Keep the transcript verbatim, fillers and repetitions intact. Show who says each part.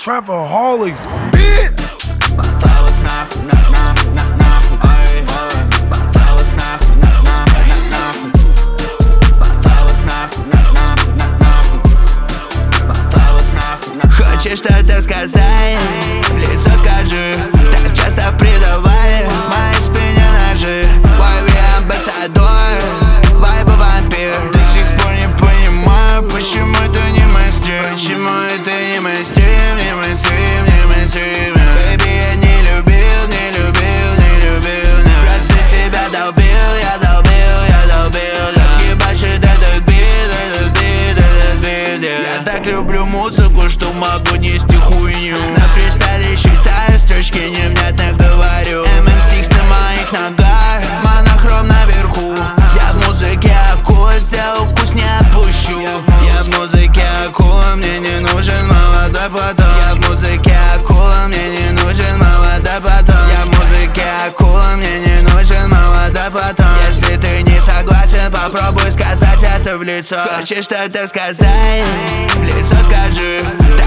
Speaker 1: Trapaholics, bitch.
Speaker 2: Послал их нахуй, на, нахуй, на, нахуй, ай, ай. Послал их нахуй, на, нахуй, на, нахуй. Послал их нахуй, на, нахуй, на, нахуй. Послал их нахуй, на. Хочешь что-то сказать? В лицо скажи. Так часто предавали в моей спине ножи. Вайви амбассадор, вайбы вампир. До сих пор не понимаю, почему это не мейнстрим. Почему это не мейнстрим, не мейнстрим, не мейнстрим. Бэйби, я не любил, не любил, не любил, не. Просто тебя долбил, я долбил, я долбил. Так ебашит этот бит, этот бит, этот бит. Я так люблю музыку, что могу нести хуйню. На фристайле считаю строчки, невнятно говорю. эм эм шесть на моих ногах, монохром наверху. Я в музыке акула, сделал вкус не отпущу. Я в музыке акула, мне не нужен молодой потом. Я в музыке акула, мне не нужен молодой потом. Я в музыке акула, мне не нужен молодой потом. Если ты не согласен, попробуй сказать это в лицо. Хочешь что-то сказать? В лицо скажи.